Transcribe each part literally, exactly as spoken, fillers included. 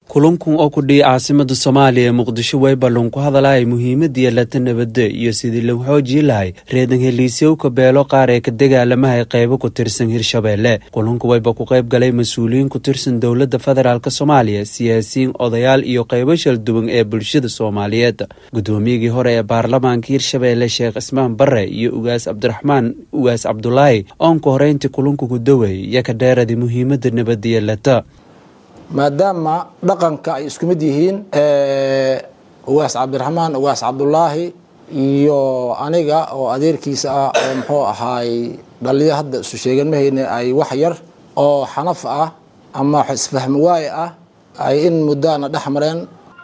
kulankun oo ku dhigay caasimada Soomaaliya Muqdisho way ballan ku hadalay muhiimadii yeelata nabadda iyo sidii loo xoojin lahaa reedan heliisyo ka beelo qaar ee ka dagaalamahay qaybo ku tirsan Hirshabeelle. Kulanku way ba ku qayb galay mas'uuliyiin ku tirsan dawladda federaalka Soomaaliya, siyaasiyiin, odayaal iyo qaybo shal duwan ee bulshada Soomaaliyeed. Gudoomiyihii hore ee baarlamaanka Hirshabeelle Sheekh Ismaan Barre iyo Ugaas Cabdiraxmaan Ugaas Cabdullaahi oo ku horeyntii kulanku ku daway ya ka dheeraday muhiimadda nabadda yeelata. maadaama dhaqanka ay isku mid yihiin ee Ugaas Cabdiraxmaan Ugaas Cabdullaahi iyo aniga oo adeerkiisa ah oo muxuu ahaay dhalinyaro hadda isu sheegan mahayne ay wax yar oo xanaf ah ama isfaham waay ah ay in muddaana dhaxmareen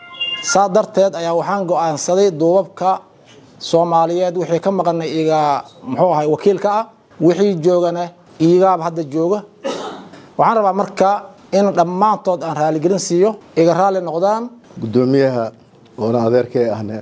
saa darteed ayaa waxaan go'aansaday duubabka Soomaaliyeed wixii ka maqanay iga muxuu ahaay wakiilka ah wixii joogana iga hadda jooga waxaan rabaa marka in dhamaantood aan raali gelin siiyo iga raali noqdaan. Gudoomiyaha oo adeerkay ahna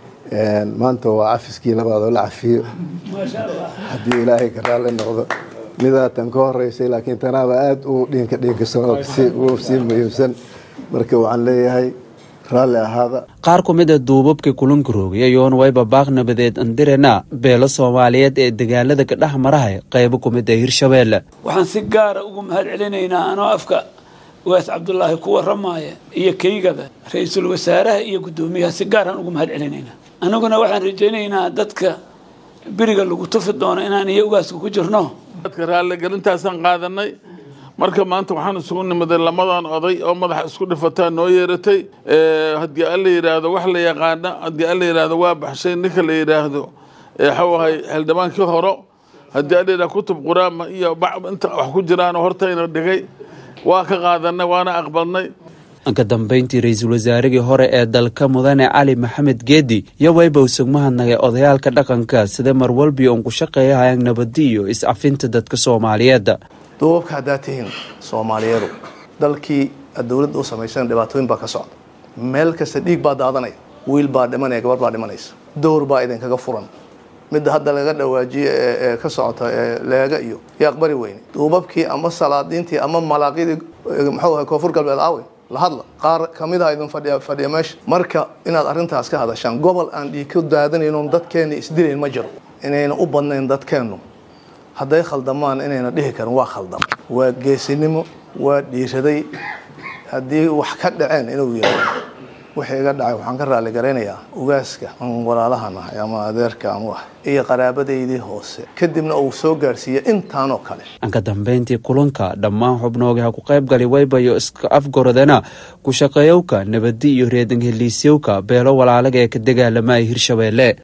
een maanta waa afiskii labaad oo la cafiyo ma sha Allah hadii Ilaahay ka raali noqdo midaatan ka horeysay laakiin tanaaba aad u dhinka dhinka soo si uu si mayuusan marka waxaan leeyahay raali ahaada. qaar ku mid ah duubabka kulanka roogay ayoon wayba baaq nabadeed andirena beelo Soomaaliyeed ee dagaalada ka dhaxmarahay qaybo ku mid ah Hirshabeelle. waxaan si gaar ah ugu mahad celinaynaa anoo afka Ugaas Cabdullaahi ku waramaaya iyo kaygada ra'iisul wasaaraha iyo gudoomiyaha si gaar ah ugu mahad celinaynaa. anaguna waxaan rajaynaynaa dadka biriga lagu tufi doono inaan iyo ugaasku ku jirno dadka raali gelintaasan qaadanay. marka maanta waxaan isugu nimaday lamadan oday oo madax isku dhifataa noo yeeratay ee hadii alla yiraahdo wax la yaqaan hadii alla yiraahdo waa baxshay ninka la yiraahdo ee xawahay xildhibaankii hore hadii alla yiraahdo kutub quraama iyo inta wax ku jiraan hortayna dhigay waa ka qaadanay waana aqbalnay. ka dambeyntii ra'iisul wasaarihii hore ee dalka Mudane Cali Maxamed Geedi iyo wayba usugmahanagay odayaalka dhaqanka sida marwalbi oo ku shaqeeyay nabadda iyo is-afinta dadka Soomaaliyeed. duubabka hadaatiin Soomaaliyeed dalkii dawladda u sameeysan dhibaatooyin baa ka socda meel kasta dhiig baa daadanay wiil baa dhimanaya gabar baa dhimanaysa door baa idin kaga furan mid hadda laga dhawaajiyo ee ka socota leega iyo yaqbari weyn duubabkii ama salaadiintii ama malaaqidii muxuu ahaa koonfur galbeed aawe la hadla qaar kamida idin fadhiya fadhiya meesha marka inaad arintaas ka hadashaan gobol aan dhiig ku daadanayno dadkeena isdileen ma jiro inayna u badnayn dadkeenu hadday khaldamaan inayna dhihi karin waa khaldam waa geesinimo waa dhiiraday haddii wax ka dhaceen inuu yahay wixii iga dhacay waxaan ka raali gareynayaa ugaaska aan walaalahana ama adeerka ama wax iyo qaraabadeydii hoose kadibna uu soo gaarsiiyay intaan oo kale. aan ka dambeyntii kulanka dhammaan xubnoogaha ku qayb galay waybayo iska afgoradana ku shaqeeyowka nabadda iyo reedan heliisyowka beelo walaalaga ee ka dagaalamay Hirshabeelle.